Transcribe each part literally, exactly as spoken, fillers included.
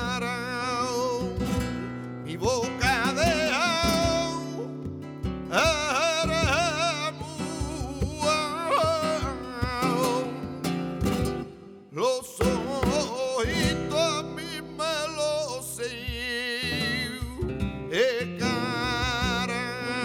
mi boca de los ojitos a mí me lo sé, eh, cara.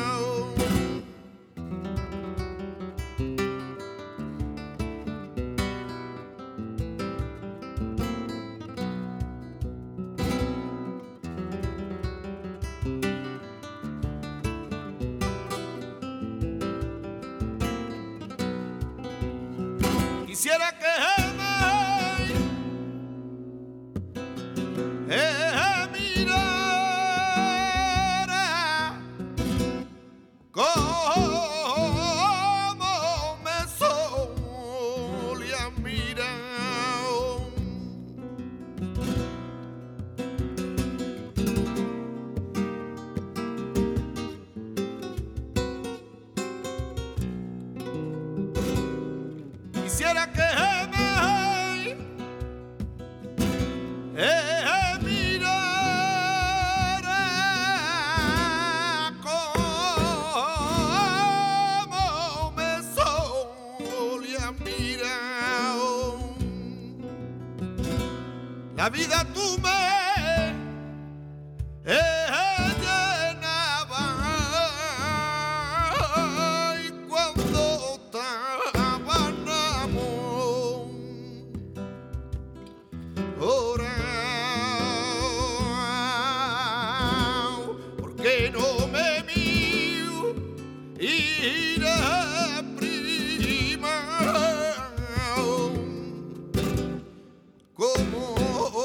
Quisiera que Eh, mirara como me solía mirar. Quisiera que me eh, la vida tú me eh, llenaba y cuando estábamos ahora, ¿por qué no me mío y la prima como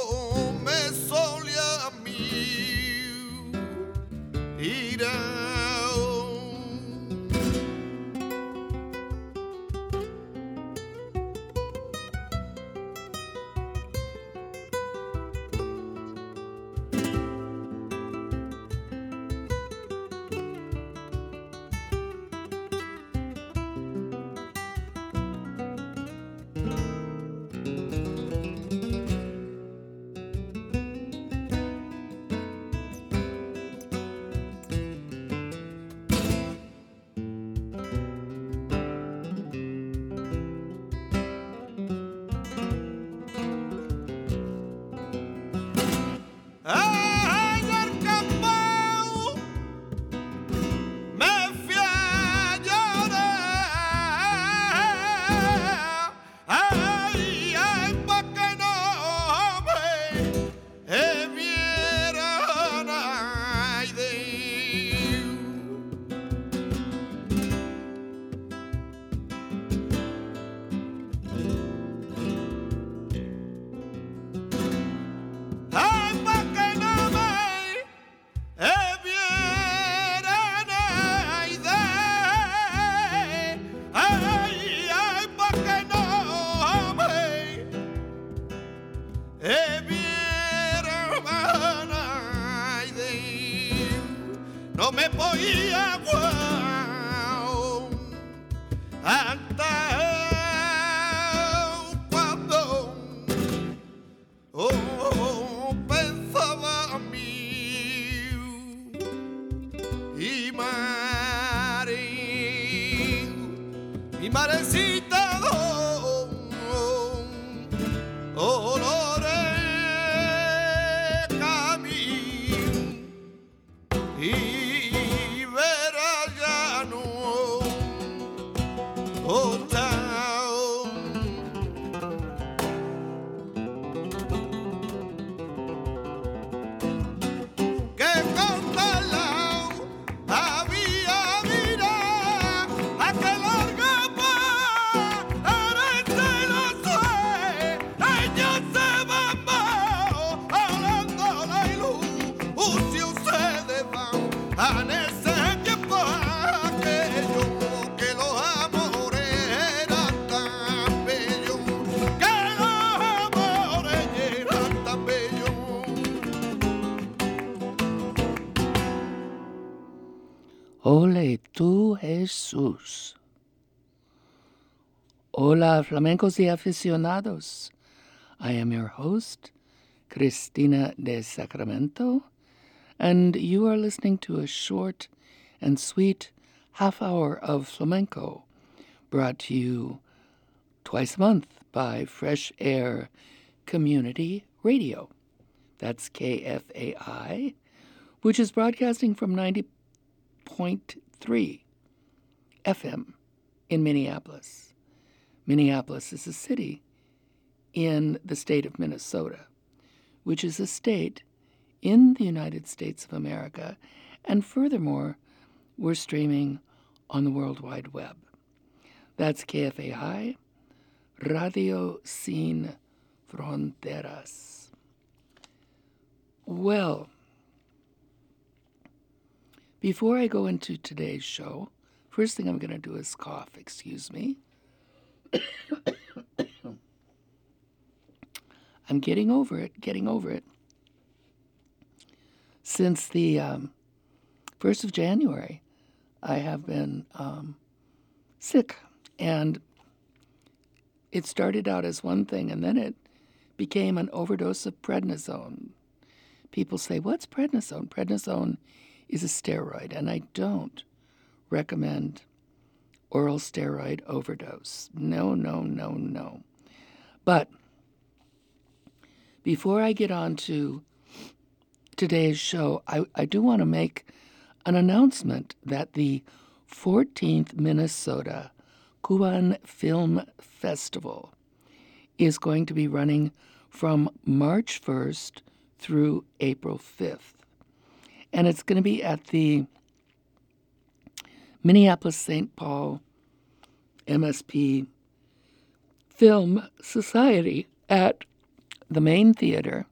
no me podía guau hasta cuando oh, pensaba a mí y mare mi marecita don olores camino y Ole tú, Jesús. Hola, flamencos y aficionados. I am your host, Cristina de Sacramento, and you are listening to a short and sweet half hour of flamenco brought to you twice a month by Fresh Air Community Radio. That's K F A I, which is broadcasting from ninety point three F M in Minneapolis. Minneapolis is a city in the state of Minnesota, which is a state in the United States of America, and furthermore, we're streaming on the World Wide Web. That's K F A I, Radio Sin Fronteras. Well, before I go into today's show, first thing I'm going to do is cough, excuse me. I'm getting over it, getting over it. Since the um, first of January, I have been um, sick, and it started out as one thing, and then it became an overdose of prednisone. People say, what's prednisone? Prednisone is a steroid, and I don't recommend oral steroid overdose. No, no, no, no. But before I get on to today's show, I, I do want to make an announcement that the fourteenth Minnesota Cuban Film Festival is going to be running from March first through April fifth. And it's going to be at the Minneapolis-Saint Paul M S P Film Society at the Main Theater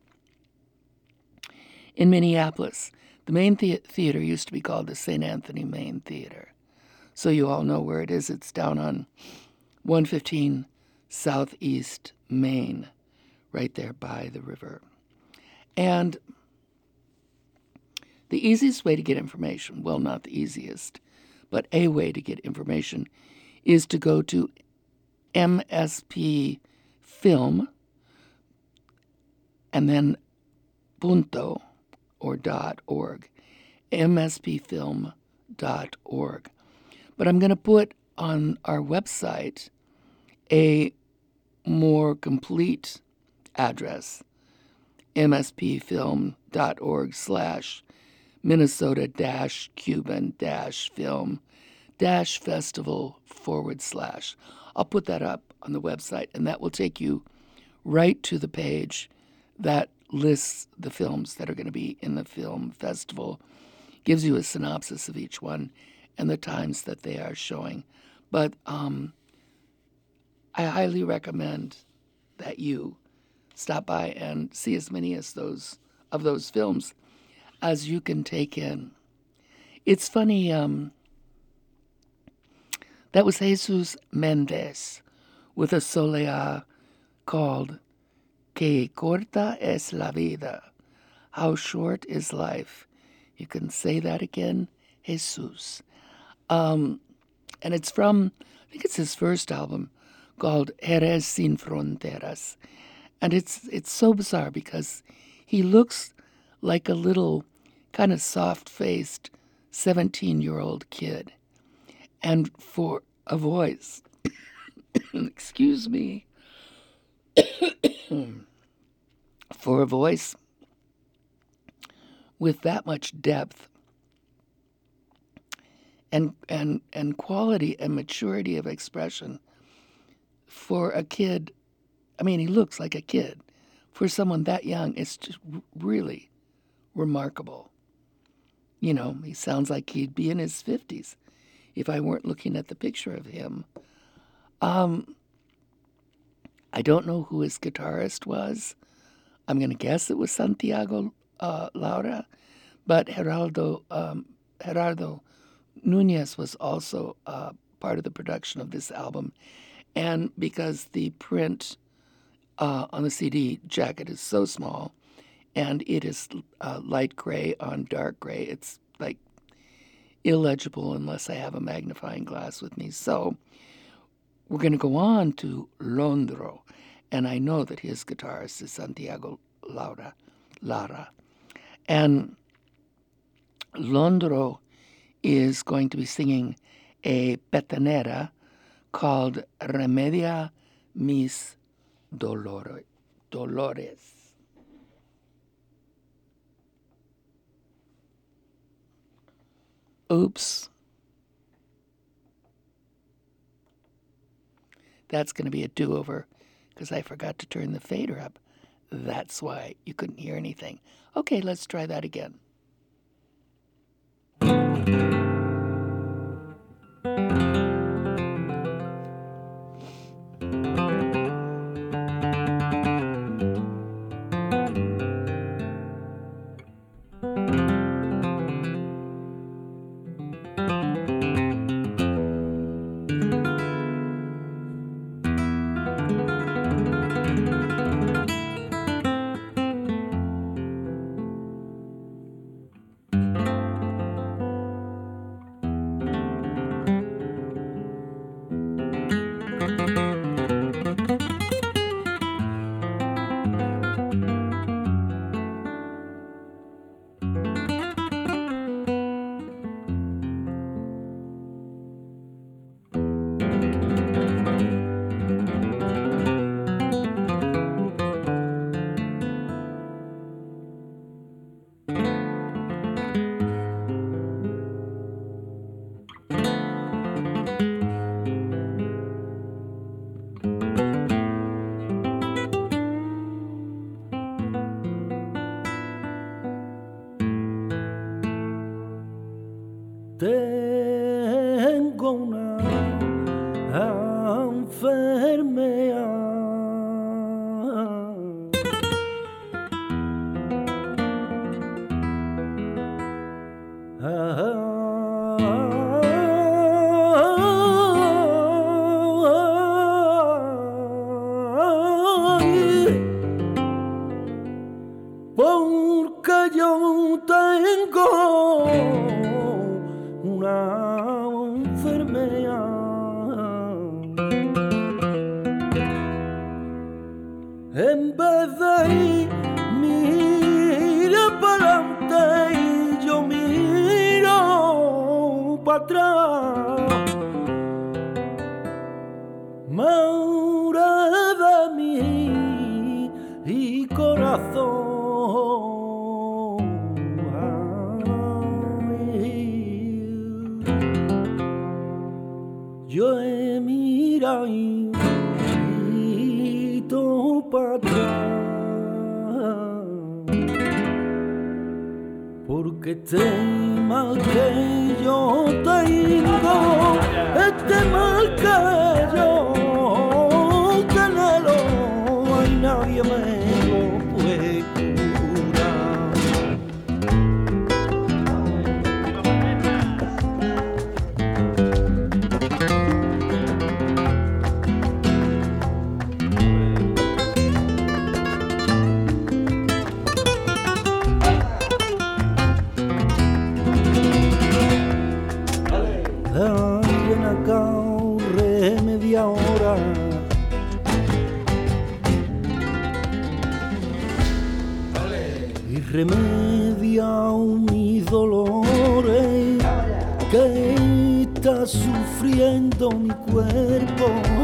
in Minneapolis. The Main the- Theater used to be called the Saint Anthony Main Theater. So you all know where it is. It's down on one fifteen Southeast Main, right there by the river. And the easiest way to get information, well, not the easiest, but a way to get information is to go to M S P Film and then punto or dot org, M S P film dot org. But I'm going to put on our website a more complete address, M S P film dot org slash Minnesota dash Cuban dash film dash festival forward slash. I'll put that up on the website, and that will take you right to the page that lists the films that are going to be in the film festival, gives you a synopsis of each one and the times that they are showing. But um, I highly recommend that you stop by and see as many as those of those films as you can take in. It's funny, um, that was Jesus Mendez with a soleá called Que corta es la vida, how short is life. You can say that again, Jesus. Um, and it's from, I think it's his first album, called Jerez Sin Fronteras. And it's it's so bizarre because he looks like a little kind of soft-faced seventeen-year-old kid. And for a voice, excuse me, for a voice with that much depth and and and quality and maturity of expression for a kid, I mean, he looks like a kid. For someone that young, it's just really remarkable. You know, he sounds like he'd be in his fifties if I weren't looking at the picture of him. Um, I don't know who his guitarist was. I'm going to guess it was Santiago uh, Laura, but Geraldo, um, Gerardo Nunez was also uh, part of the production of this album. And because the print uh, on the C D jacket is so small, and it is uh, light gray on dark gray, it's like illegible unless I have a magnifying glass with me. So we're going to go on to Londro, and I know that his guitarist is Santiago Laura, Lara. And Londro is going to be singing a petanera called Remedia mis dolor- dolores. Oops. That's going to be a do-over because I forgot to turn the fader up. That's why you couldn't hear anything. Okay, let's try that again. Tengo una enfermedad, porque yo tengo una enfermedad. En vez de ir, mira para adelante y yo miro para atrás. Madre de mi y corazón. Yo he mirado y todo para atrás, porque este mal que yo tengo, este mal que yo tengo, hay nadie me lo puede curar. Ven acá, remedia hora, y remedia mis dolores que está sufriendo mi cuerpo,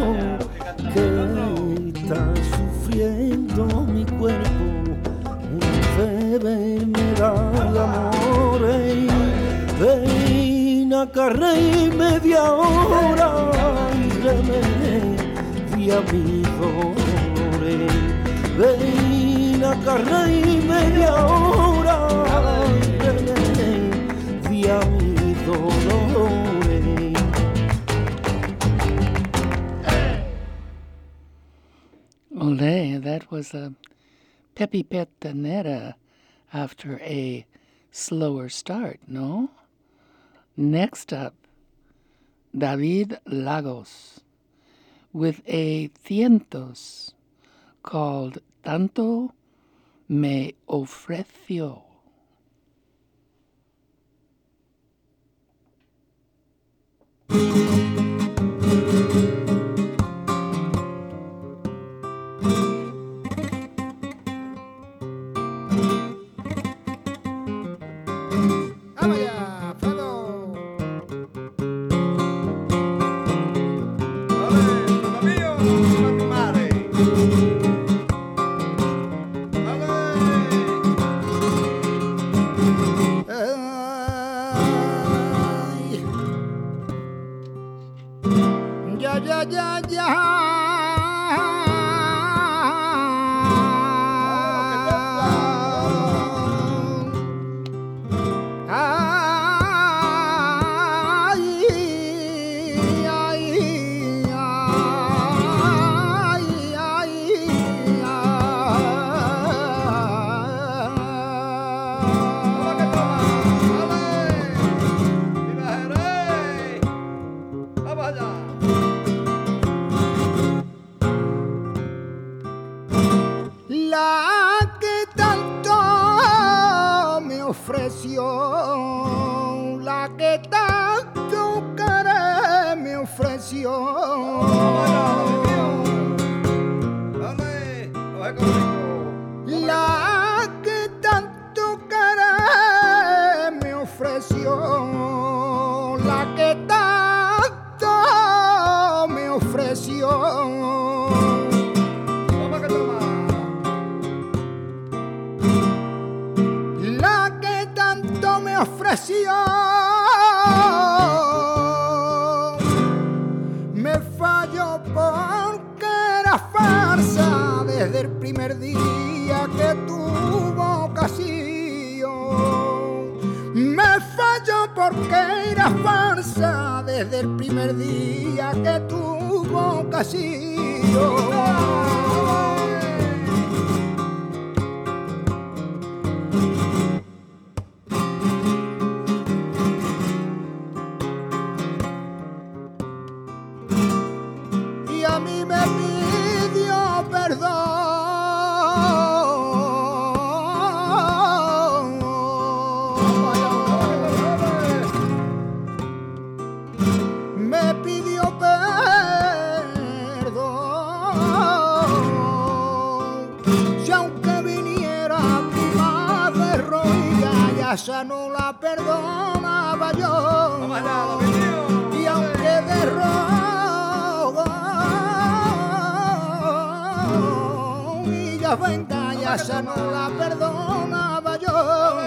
que está sufriendo mi cuerpo, una enfermedad de amores. Ven acá, rey, media hora y remedia mis dolores. Ven acá, rey, media hora y remedia mis dolores. Ole, that was a peppy petanera after a slower start, no? Next up, David Lagos with a cientos called Tanto Me Ofreció. ofreció, la que tanto querer me ofreció. La que tanto querer me ofreció, la que tanto me ofreció. La que tanto me ofreció, me falló porque era farsa desde el primer día que tuvo ocasión. Me falló porque era farsa desde el primer día que tuvo ocasión. A mí me pidió perdón, me pidió perdón, si aunque viniera prima de rodillas, ya esa no la perdonaba yo, y aunque de rodillas venga, ya esa no la perdonaba yo.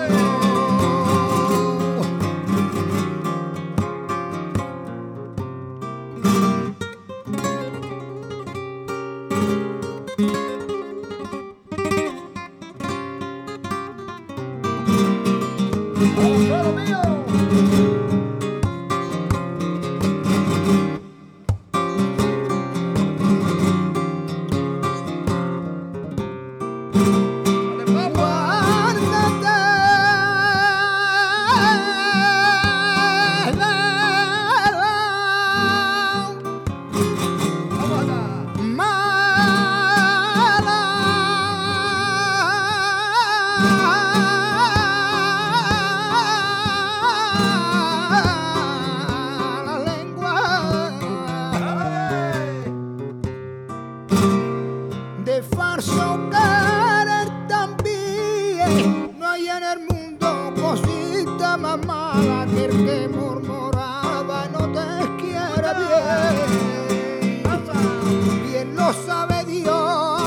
De falso querer también, no hay en el mundo cosita más mala que el que murmuraba no te quiere bien. Bien lo sabe Dios,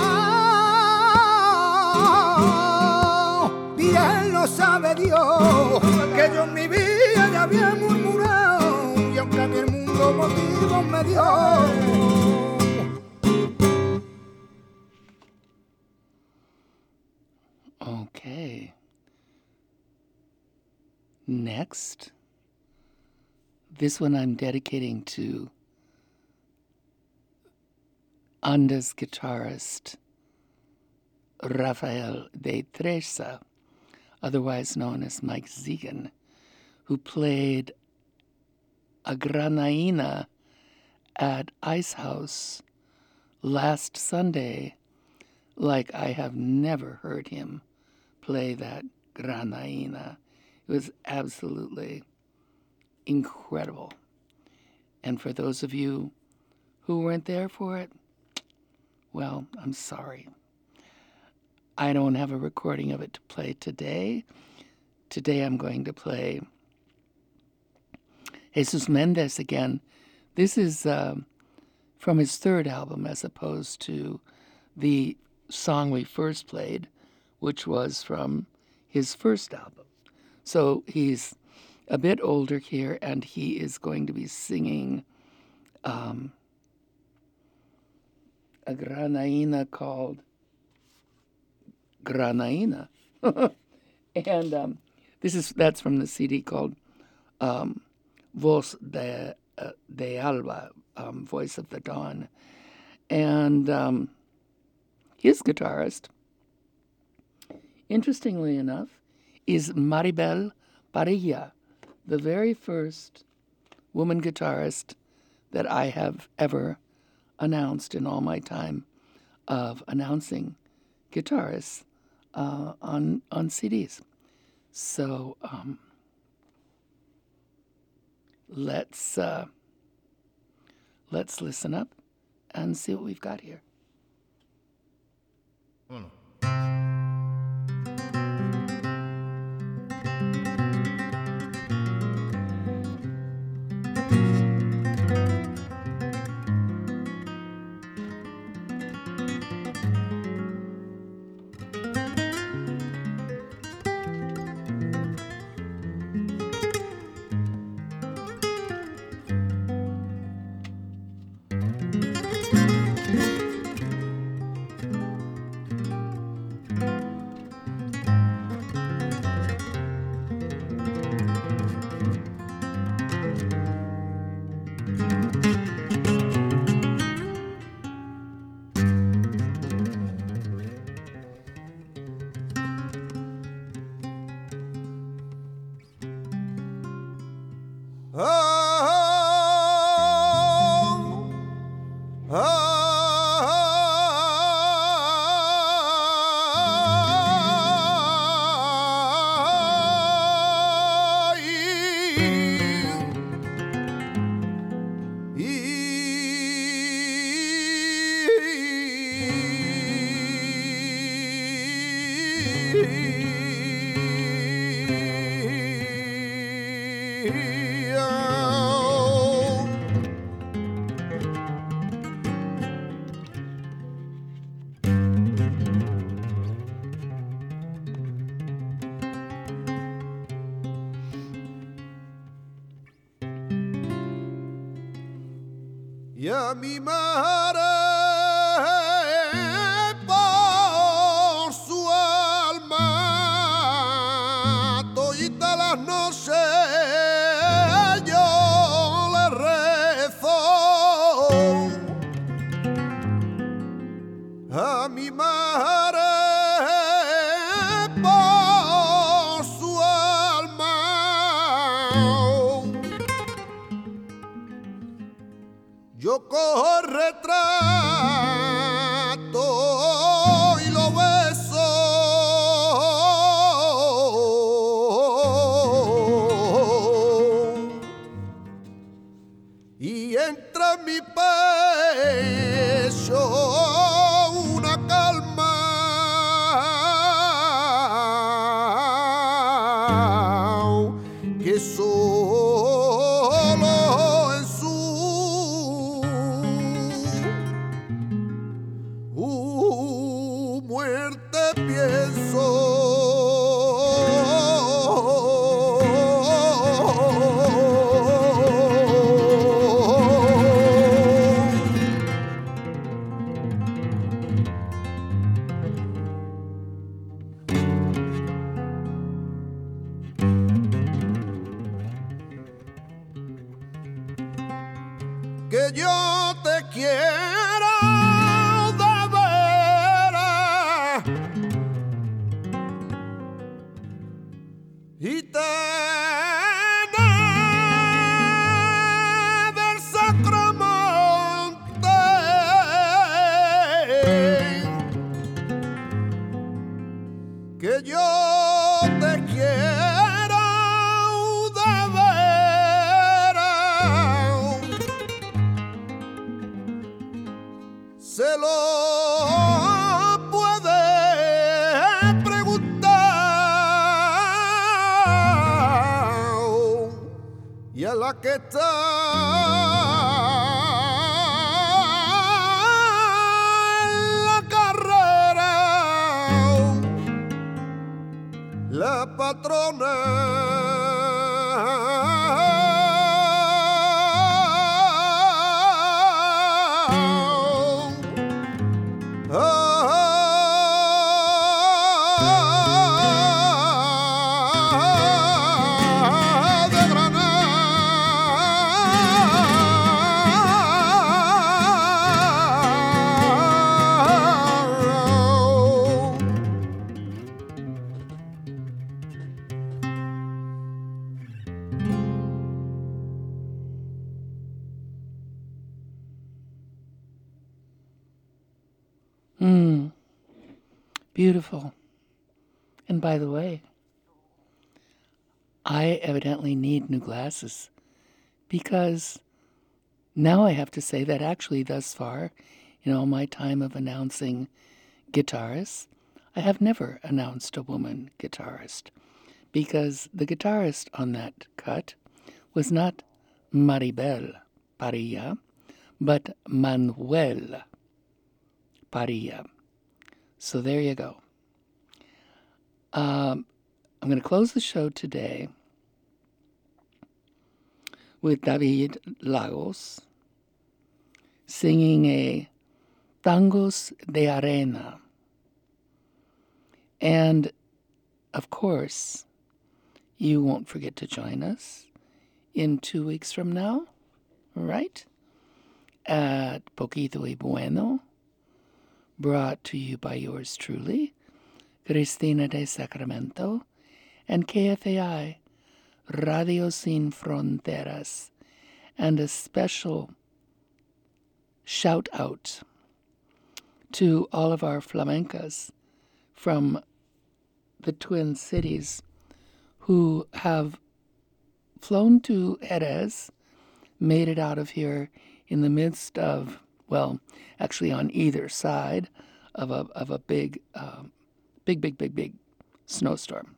bien lo sabe Dios, que yo en mi vida ya había murmurado, y aunque a mí el mundo motivos me dio. Okay. Next, this one I'm dedicating to Anda's guitarist, Rafael de Tresa, otherwise known as Mike Zegan, who played a granaína at Ice House last Sunday like I have never heard him play that granaína. It was absolutely incredible. And for those of you who weren't there for it, well, I'm sorry. I don't have a recording of it to play today. Today I'm going to play Jesus Mendez again. This is uh, from his third album as opposed to the song we first played, which was from his first album. So he's a bit older here, and he is going to be singing um, a granaína called Granaína. and um, this is that's from the C D called um, Voz de, uh, de Alba, um, Voice of the Dawn. And um, his guitarist, interestingly enough, is Maribel Parilla, the very first woman guitarist that I have ever announced in all my time of announcing guitarists uh, on on C Ds. So um, let's uh, let's listen up and see what we've got here. Uno. Y a mi madre por su alma todita las noches yo le rezo. A mi madre por su alma yo cojo el retrato y lo beso. Y entra en mi pecho una calma que solo en su Uh, muerte pienso. Que yo te quiero de veras y tener del Sacromonte que yo te quiero de veras se lo puede preguntar y a la que está en la carrera la patrona de Mm. Beautiful. And by the way, I evidently need new glasses because now I have to say that actually thus far, in all my time of announcing guitarists, I have never announced a woman guitarist because the guitarist on that cut was not Maribel Parilla, but Manuel Parilla. So there you go. Um, I'm going to close the show today with David Lagos singing a Tangos de Arena. And, of course, you won't forget to join us in two weeks from now, right? At Poquito y Bueno, brought to you by yours truly, Cristina de Sacramento, and K F A I, Radio Sin Fronteras, and a special shout out to all of our flamencas from the Twin Cities who have flown to Jerez, made it out of here in the midst of, well, actually on either side of a of a big, uh, big, big, big, big snowstorm.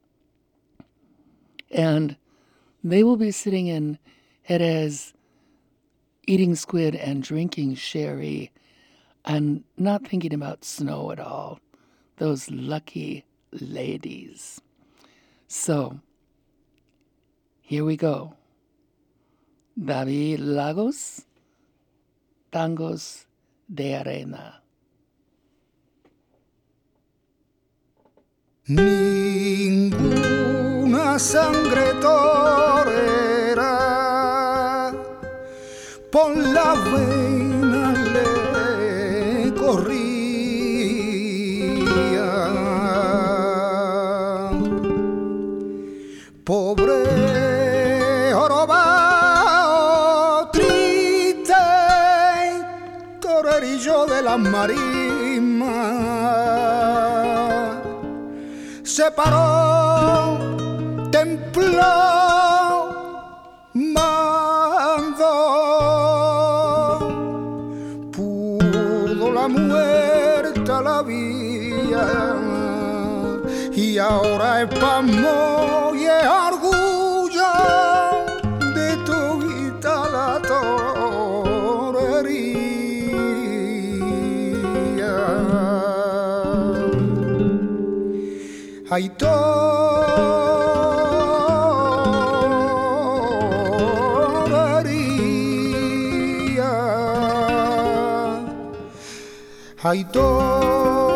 And they will be sitting in Jerez, eating squid and drinking sherry, and not thinking about snow at all. Those lucky ladies. So, here we go. David Lagos, Tangos de Arena. Ninguna sangre torera por la vena le corría. Pobre jorobado triste, torerillo de la marisma, se paró, templó, mandó, pudo la muerte a la vía, y ahora es pasmo y es orgullo de todita la torería. Ay, torería, ay, torería.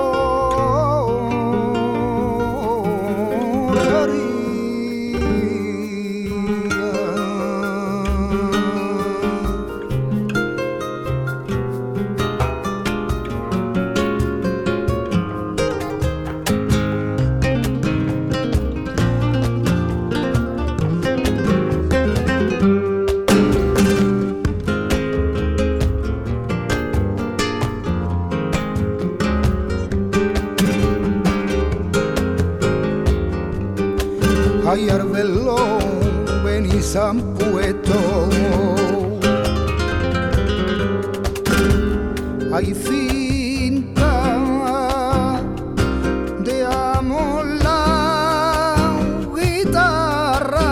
Ay, Arbelón, vení San Puesto. Hay finta de amor la guitarra,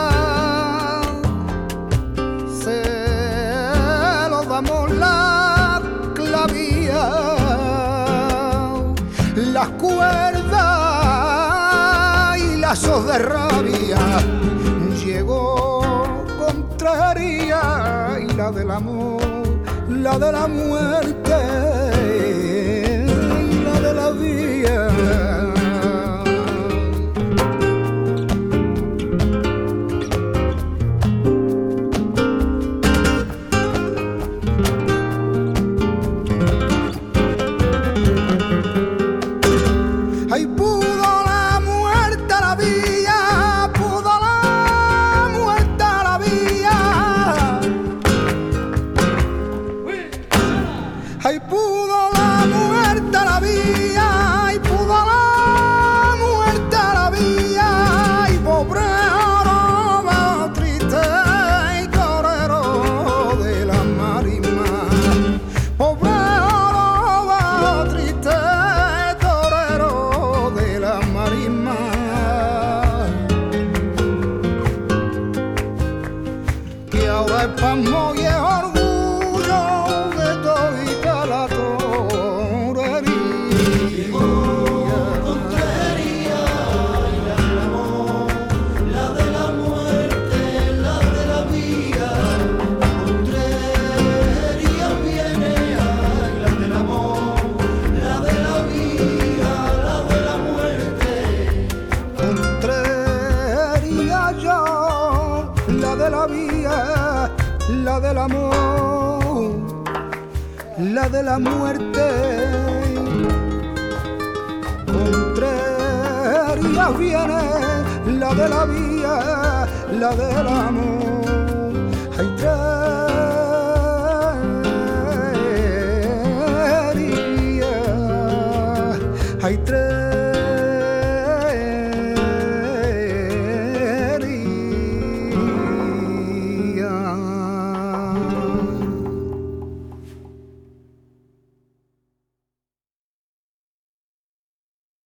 se lo damos la clavía, las cuerdas y lazos de rabia. Llegó contraria y la del amor, la de la muerte, la de la vida. Ay, pudo la muerte a la vía, pudo la muerte a la vía. Ay, pudo la muerte a la vía, ay, pudo espasmo y es orgullo de todita la torería. Contrería, y la del amor, la de la muerte, la de la vida. Contrería viene, ay, la del amor, la de la vida, la de la muerte. Contrería yo, la de la vida, la del amor, la de la muerte. Contrería viene, la de la vida, la del amor. Hay tres